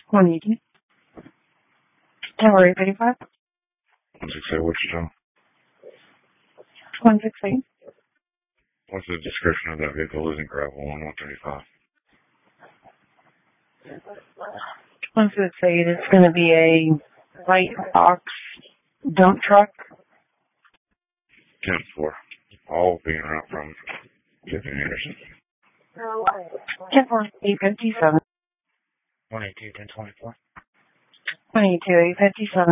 180. Tower 835. 168, what's your time? 168. What's the description of that vehicle losing gravel on 135? 168 is going to be a white box dump truck. 10-4. All being out from Tiffany Anderson. 10-4, 857. 182, 1024. 182, 857.